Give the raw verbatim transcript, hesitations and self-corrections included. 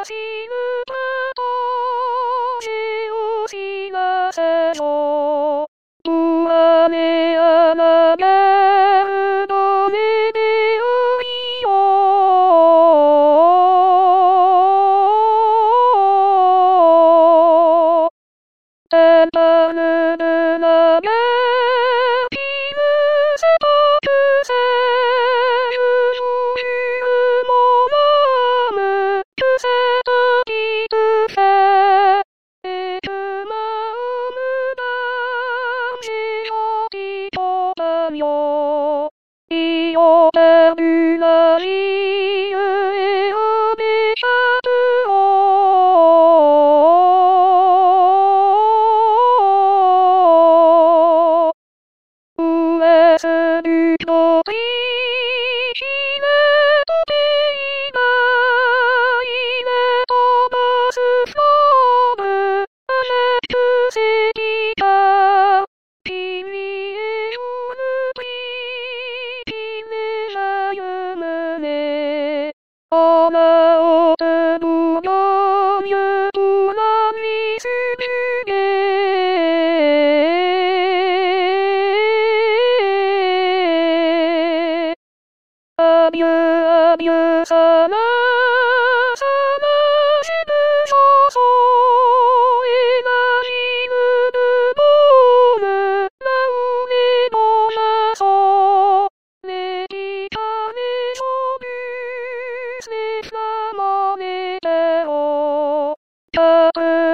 しぬかとしを知らせよ。うわねあながうどめでういよ。たたぬるながピムセとくせゆずひるもまむくせときつせえくまうむだんしほきとたよ。いよたるなりゆえをめさつをするとき、ひねとていないねとばすフォーム、あせくせきか、ピミエウヌピ、ピメラユムネ、あなおてぶよんゆうなみすびげ。あびゅあびゅさまさましぶそそえなしぬぶぼむなうねぼなそねきかねそぶせさまねておたぶ